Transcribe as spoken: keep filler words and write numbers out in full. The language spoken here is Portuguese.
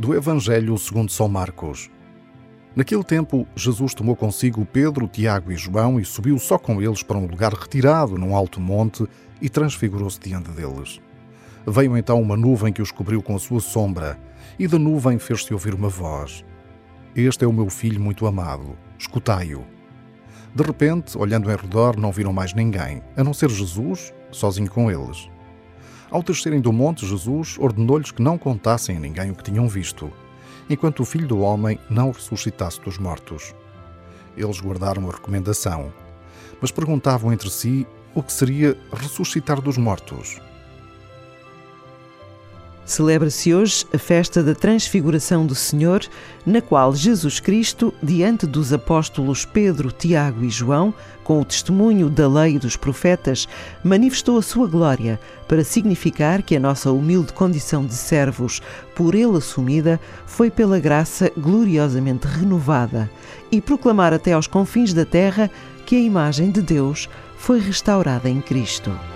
do Evangelho segundo São Marcos. Naquele tempo, Jesus tomou consigo Pedro, Tiago e João e subiu só com eles para um lugar retirado num alto monte e transfigurou-se diante deles. Veio então uma nuvem que os cobriu com a sua sombra, e da nuvem fez-se ouvir uma voz: "Este é o meu filho muito amado, escutai-o." De repente, olhando em redor, não viram mais ninguém, a não ser Jesus, sozinho com eles. Ao descerem do monte, Jesus ordenou-lhes que não contassem a ninguém o que tinham visto, enquanto o Filho do Homem não ressuscitasse dos mortos. Eles guardaram a recomendação, mas perguntavam entre si o que seria ressuscitar dos mortos. Celebra-se hoje a festa da Transfiguração do Senhor, na qual Jesus Cristo, diante dos apóstolos Pedro, Tiago e João, com o testemunho da lei e dos profetas, manifestou a sua glória para significar que a nossa humilde condição de servos, por Ele assumida, foi pela graça gloriosamente renovada, e proclamar até aos confins da terra que a imagem de Deus foi restaurada em Cristo.